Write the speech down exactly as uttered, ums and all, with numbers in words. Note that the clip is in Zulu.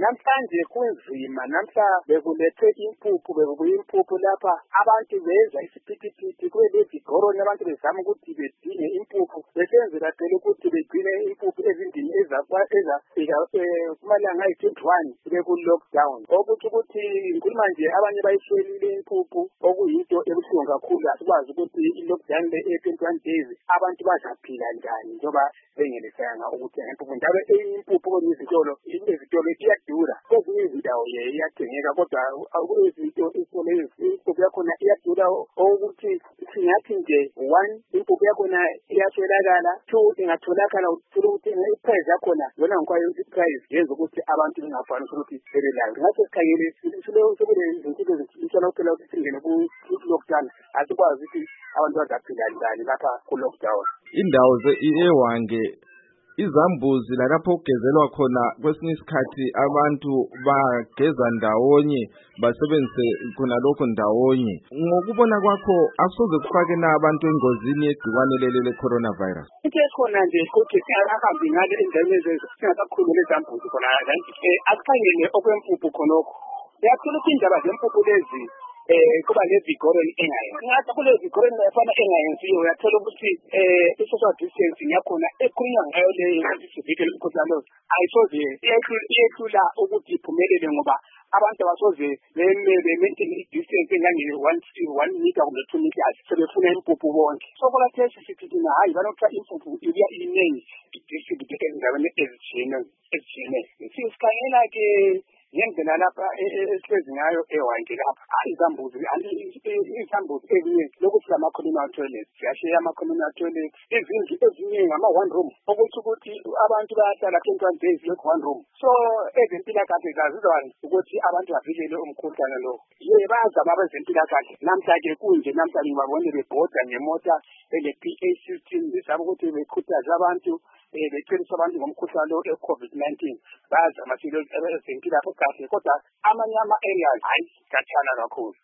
namhlanje kunzima namhla bekulethe impuphu bekubuya impuphu lapha abantu beza isiphithiphithi kube lezigoroni abantu bezama ukuthi bedinge impuphu besenzela phela ukuthi begcine impuphu ezindini ezafika kumalanga ayi-twenty-one beku-lockdown okuthi ukuthi ngikhuluma nje abanye bayihlelile impuphu okuyinto ebuhlungu kakhulu asikwazi ukuthi i-lockdown le e-twenty-one days abantu bazaphila njani njengoba bengelisanga ukuthi impuphu njalo impuphu konizitolo izitolo iyadura kwezinye izindawo iyathengeka kodwa izinto isole impuphu yakhona iyadura ukuthi singathi nje one impuphu yakhona iyatholakala two ingatholakala uthola ukuthi iprice yakhona yona ngikwayo iprice yenza ukuthi abantu bengafani ukuthi belelayo ngathi sikhangele sibule izinto ezitshala phela ukuthi singene ku-lockdown asikwazi ukuthi abantu bazaphila njani lapha ku-lockdown. Indawo ze-Ewange izambuzi lapho kugezelwa khona kwesinye isikhathi abantu bageza ndawonye basebenzise khona lokho ndawonye. Ngokubona kwakho asoze kufake na abantu engozini yegciwane leli le-coronavirus? Into ekhona nje ukuthi singahambi ngale endaweni ezenzo singasakhulumi lezambuzi khona akukhangele okwempuphu khonokho. Uyathola ukuthi indaba zempuphu lezi eh kuba lezigoroni engayenzi ngathi kule zigoroni efana engayenziyo uyathola ukuthi eh i-social distancing yakhona ekhulunywa ngayo le isivikelo umkhuhlane ayisoze iyehlula ukuthi iphumelele ngoba abantu abasoze be-maintain i-distance engange one meter kumbe two meters sebefuna impuphu bonke so kola test sithi thina hayi banokutha impuphu ibuya iningi i-distribute endaweni ezitshiyeneyo ezitshiyeneyo sikhangela-ke ngendlela lapha esihlezi ngayo eWange lapha izambuzi izambuzi ezinye lokuthi ama-communal toilets siyasheya ama-communal toilets izindlu eziningi ama-one room ukuthi ukuthi abantu bayahlala twenty-one days lokhu one room so ezempilakahle zazizwana ukuthi abantu bavikele umkhuhlane lo ye bayazama abezempilakahle namhla-ke kunje namhla ngibabone bebhoda ngemota ele-P A system bezama ukuthi bekhuthaze abantu becelisa abantu ngomkhuhlane lo e-COVID nineteen bayazama silo ezempilakahle kahle kodwa amanye ama-areas hayi kathana kakhulu.